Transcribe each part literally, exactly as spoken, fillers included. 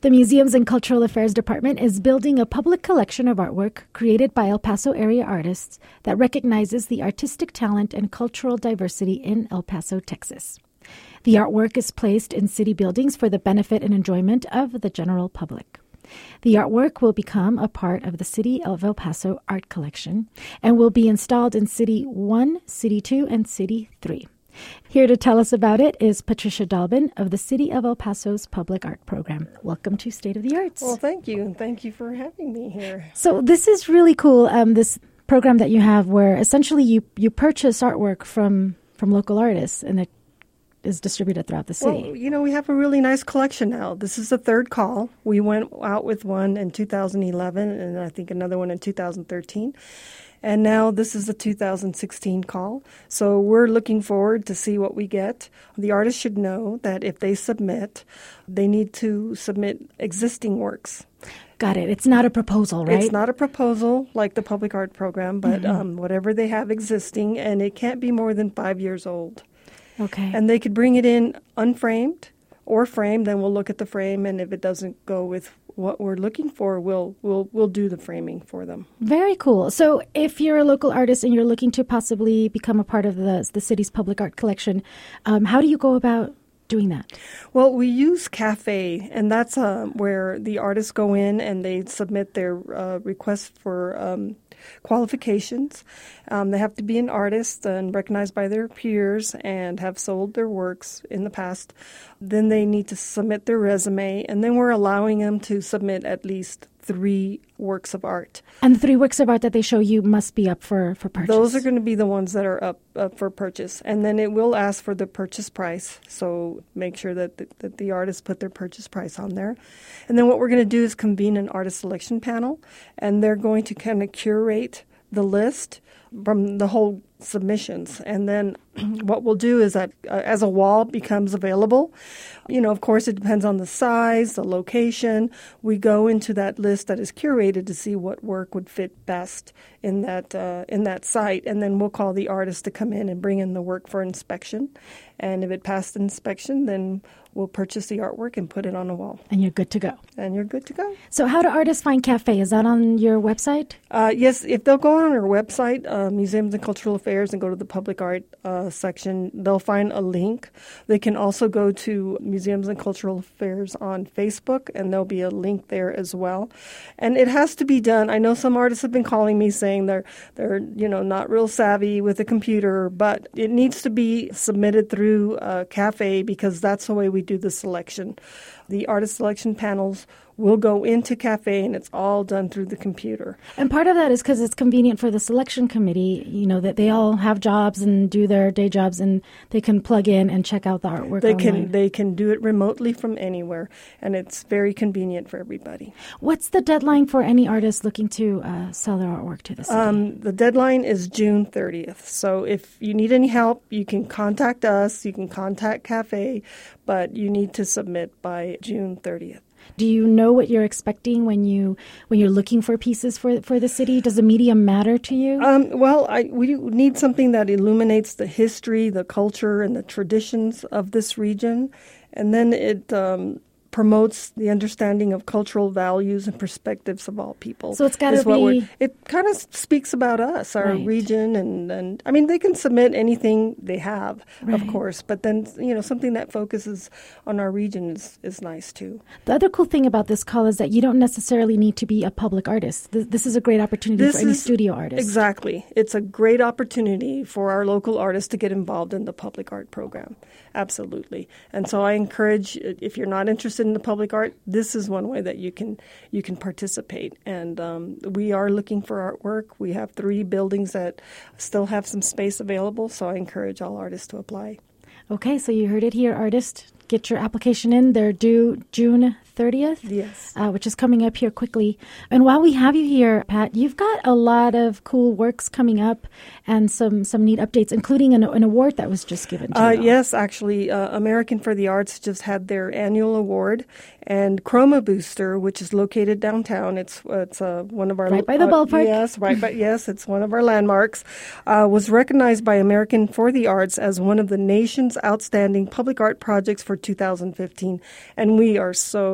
The Museums and Cultural Affairs Department is building a public collection of artwork created by El Paso area artists that recognizes the artistic talent and cultural diversity in El Paso, Texas. The artwork is placed in city buildings for the benefit and enjoyment of the general public. The artwork will become a part of the City of El Paso art collection and will be installed in City one, City two, and City three. Here to tell us about it is Patricia Dalbin of the City of El Paso's Public Art Program. Welcome to State of the Arts. Well, thank you, and thank you for having me here. So this is really cool, um, this program that you have where essentially you, you purchase artwork from, from local artists and it is distributed throughout the city. Well, you know, we have a really nice collection now. This is the third call. We went out with one in two thousand eleven and I think another one in two thousand thirteen. And now this is the two thousand sixteen call. So we're looking forward to see what we get. The artists should know that if they submit, they need to submit existing works. Got it. It's not a proposal, right? It's not a proposal like the public art program, but mm-hmm. um, whatever they have existing, and it can't be more than five years old. Okay. And they could bring it in unframed or framed, then we'll look at the frame, and if it doesn't go with what we're looking for, we'll we'll we'll do the framing for them. Very cool. So if you're a local artist and you're looking to possibly become a part of the the city's public art collection, um, how do you go about doing that? Well, we use Cafe, and that's uh, where the artists go in and they submit their uh, request for um, qualifications. Um, they have to be an artist and recognized by their peers and have sold their works in the past. Then they need to submit their resume, and then we're allowing them to submit at least three works of art. And the three works of art that they show you must be up for, for purchase? Those are going to be the ones that are up, up for purchase. And then it will ask for the purchase price. So make sure that the, that the artists put their purchase price on there. And then what we're going to do is convene an artist selection panel. And they're going to kind of curate the list from the whole submissions. And then what we'll do is that uh, as a wall becomes available, you know, of course, it depends on the size, the location. We go into that list that is curated to see what work would fit best in that uh, in that site. And then we'll call the artist to come in and bring in the work for inspection. And if it passed inspection, then we'll purchase the artwork and put it on a wall. And you're good to go. And you're good to go. So how do artists find Cafe? Is that on your website? Uh, yes, if they'll go on our website, uh, Museums and Cultural Affairs, and go to the Public Art uh, section, they'll find a link. They can also go to Museums and Cultural Affairs on Facebook, and there'll be a link there as well. And it has to be done. I know some artists have been calling me saying they're, they're you know, not real savvy with a computer, but it needs to be submitted through uh, Cafe because that's the way we do the selection. The artist selection panels will go into Cafe, and it's all done through the computer. And part of that is because it's convenient for the selection committee, you know, that they all have jobs and do their day jobs, and they can plug in and check out the artwork They online. can they can do it remotely from anywhere, and it's very convenient for everybody. What's the deadline for any artist looking to uh, sell their artwork to the city? Um, the deadline is June thirtieth. So if you need any help, you can contact us. You can contact Cafe, but you need to submit by June thirtieth. Do you know what you're expecting when you when you're looking for pieces for for the city? Does the medium matter to you? Um, well, I, we need something that illuminates the history, the culture, and the traditions of this region, and then it um, promotes the understanding of cultural values and perspectives of all people. So it's got to be... It kind of speaks about us, our right. region, and, and I mean, they can submit anything they have, right. of course, but then, you know, something that focuses on our region is, is nice, too. The other cool thing about this call is that you don't necessarily need to be a public artist. This, this is a great opportunity this for any is, studio artist. Exactly. It's a great opportunity for our local artists to get involved in the public art program. Absolutely. And so I encourage, if you're not interested in the public art, this is one way that you can you can participate. And um, we are looking for artwork. We have three buildings that still have some space available, so I encourage all artists to apply. Okay, so you heard it here, artists. Get your application in. They're due June thirtieth, yes, uh, which is coming up here quickly. And while we have you here, Pat, you've got a lot of cool works coming up and some, some neat updates, including an, an award that was just given to uh, you. Yes, actually, uh, American for the Arts just had their annual award, and Chroma Booster, which is located downtown, it's it's uh, one of our right by the uh, ballpark. Yes, right, but yes, it's one of our landmarks. Uh, was recognized by American for the Arts as one of the nation's outstanding public art projects for two thousand fifteen, and we are so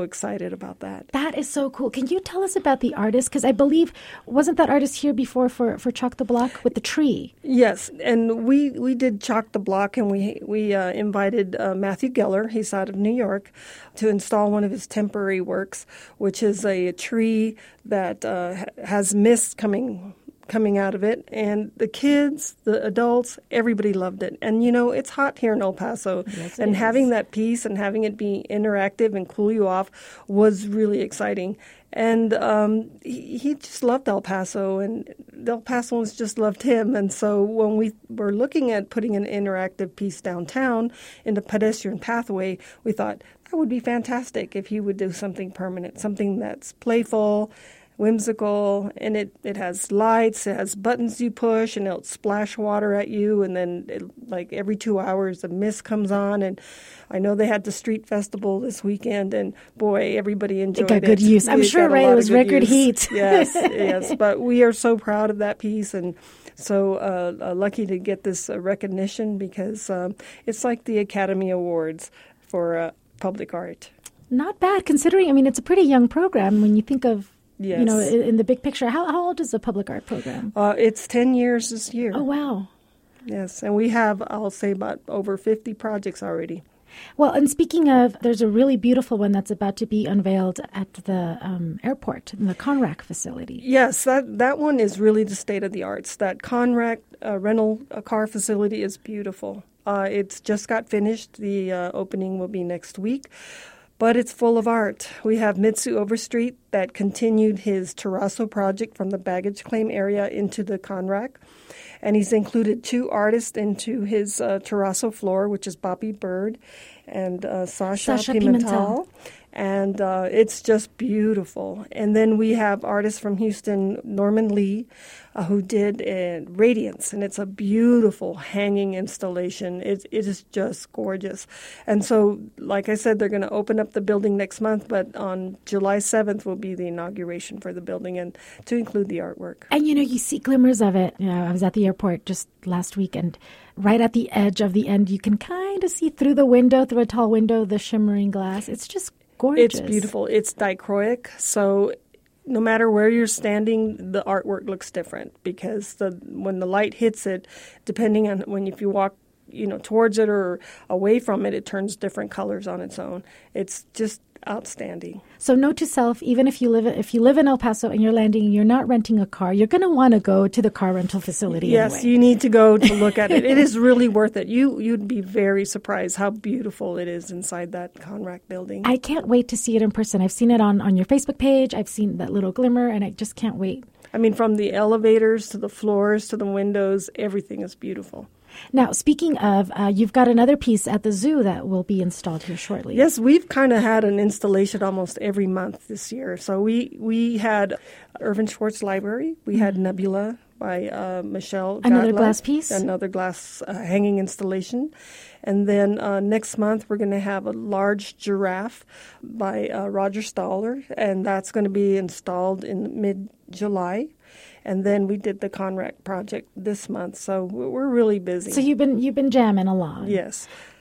excited about that. That is so cool. Can you tell us about the artist? Because I believe, wasn't that artist here before for, for Chalk the Block with the tree? Yes, and we, we did Chalk the Block, and we we uh, invited uh, Matthew Geller, he's out of New York, to install one of his temporary works, which is a, a tree that uh, has mist coming coming out of it, and the kids, the adults, everybody loved it. And, you know, it's hot here in El Paso, yes, and is. having that piece and having it be interactive and cool you off was really exciting. And um, he, he just loved El Paso, and the El Pasoans just loved him. And so when we were looking at putting an interactive piece downtown in the pedestrian pathway, we thought that would be fantastic if he would do something permanent, something that's playful, whimsical, and it, it has lights, it has buttons you push, and it'll splash water at you, and then it, like every two hours the mist comes on. And I know they had the street festival this weekend, and boy, everybody enjoyed it. It got good use. I'm It sure, right? It was record use. heat. Yes, yes. But we are so proud of that piece, and so uh, uh, lucky to get this uh, recognition, because um, it's like the Academy Awards for uh, public art. Not bad, considering, I mean, it's a pretty young program when you think of, yes. you know, in, in the big picture. How, how old is the public art program? Uh, it's ten years this year. Oh, wow. Yes, and we have, I'll say, about over fifty projects already. Well, and speaking of, there's a really beautiful one that's about to be unveiled at the um, airport, in the Conrack facility. Yes, that, that one is really the state of the arts. That Conrack uh, rental uh, car facility is beautiful. Uh, it's just got finished. The uh, opening will be next week. But it's full of art. We have Mitsu Overstreet that continued his terrazzo project from the baggage claim area into the Conrack. And he's included two artists into his uh, terrazzo floor, which is Bobby Bird and uh, Sasha, Sasha Pimentel. Pimentel. And uh, it's just beautiful. And then we have artists from Houston, Norman Lee, uh, who did uh, Radiance. And it's a beautiful hanging installation. It, it is just gorgeous. And so, like I said, they're going to open up the building next month, but on July seventh will be the inauguration for the building, and to include the artwork. And, you know, you see glimmers of it. You know, I was at the airport just last week, and right at the edge of the end, you can kind of see through the window, through a tall window, the shimmering glass. It's just gorgeous. It's beautiful. It's dichroic, so no matter where you're standing, the artwork looks different, because the when the light hits it, depending on when if you walk, you know, towards it or away from it, it turns different colors on its own. It's just outstanding. So note to self, even if you live if you live in El Paso and you're landing and you're not renting a car, you're going to want to go to the car rental facility. Yes, anyway. You need to go to look at it. It is really worth it. You you'd be very surprised how beautiful it is inside that Conrack building. I can't wait to see it in person. I've seen it on, on your Facebook page. I've seen that little glimmer, and I just can't wait. I mean, from the elevators to the floors to the windows, everything is beautiful. Now, speaking of, uh, you've got another piece at the zoo that will be installed here shortly. Yes, we've kind of had an installation almost every month this year. So we, we had Irvin Schwartz Library. We mm-hmm. had Nebula by uh, Michelle Another Gadla, glass piece? Another glass uh, hanging installation. And then uh, next month, we're going to have a large giraffe by uh, Roger Staller, and that's going to be installed in mid-July. And then we did the Conrack project this month, so we're really busy. So you've been you've been jamming along. Yes.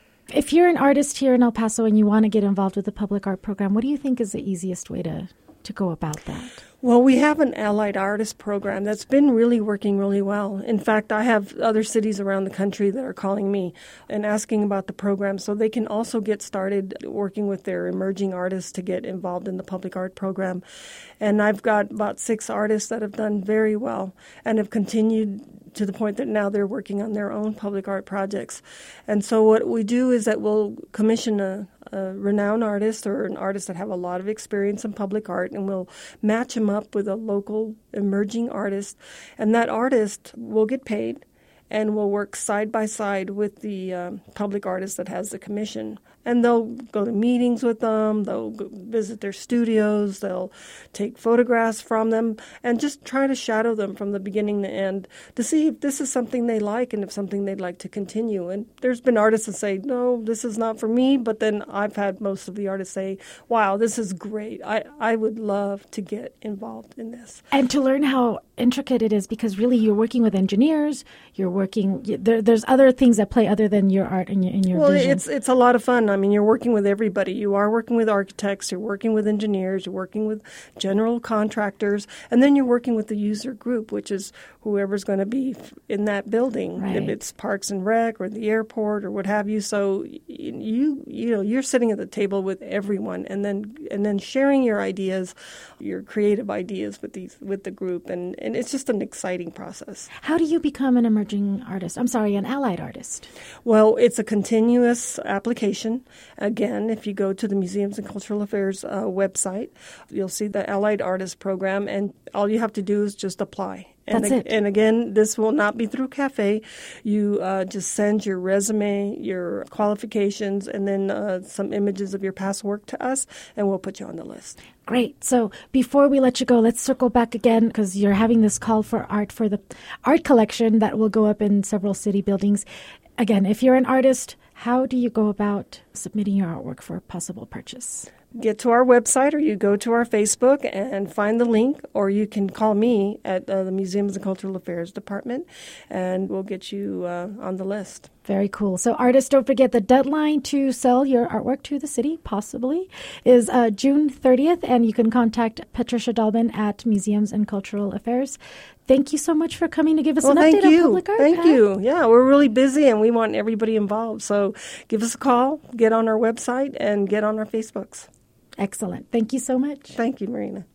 If you're an artist here in El Paso and you want to get involved with the public art program, what do you think is the easiest way to, to go about that? Well, we have an allied artist program that's been really working really well. In fact, I have other cities around the country that are calling me and asking about the program so they can also get started working with their emerging artists to get involved in the public art program. And I've got about six artists that have done very well and have continued to the point that now they're working on their own public art projects. And so what we do is that we'll commission a, a renowned artist or an artist that have a lot of experience in public art, and we'll match them up with a local emerging artist. And that artist will get paid and will work side by side with the um, public artist that has the commission. And they'll go to meetings with them, they'll go visit their studios, they'll take photographs from them, and just try to shadow them from the beginning to end to see if this is something they like and if something they'd like to continue. And there's been artists that say, no, this is not for me, but then I've had most of the artists say, wow, this is great. I, I would love to get involved in this. And to learn how intricate it is, because really you're working with engineers, you're working, there, there's other things at play other than your art and your, and your well, vision. Well, it's, it's a lot of fun. I mean, you're working with everybody. You are working with architects, you're working with engineers, you're working with general contractors, and then you're working with the user group, which is whoever's going to be in that building, right. if it's Parks and Rec or the airport or what have you. So you you know you're sitting at the table with everyone, and then and then sharing your ideas, your creative ideas with these with the group, and, and it's just an exciting process. How do you become an emerging artist? I'm sorry, an allied artist. Well, it's a continuous application. Again, if you go to the Museums and Cultural Affairs uh, website, you'll see the Allied Artist Program, and all you have to do is just apply. And, That's it. And again, this will not be through CAFE. You uh, just send your resume, your qualifications, and then uh, some images of your past work to us, and we'll put you on the list. Great. So before we let you go, let's circle back again because you're having this call for art for the art collection that will go up in several city buildings. Again, if you're an artist, how do you go about submitting your artwork for possible purchase? Get to our website, or you go to our Facebook and find the link, or you can call me at uh, the Museums and Cultural Affairs Department, and we'll get you uh, on the list. Very cool. So artists, don't forget the deadline to sell your artwork to the city, possibly, is uh, June thirtieth, and you can contact Patricia Dalbin at Museums and Cultural Affairs. Thank you so much for coming to give us well, an update you. on public art. Thank Pat. you. Yeah, we're really busy, and we want everybody involved. So give us a call, get on our website, and get on our Facebooks. Excellent. Thank you so much. Thank you, Marina.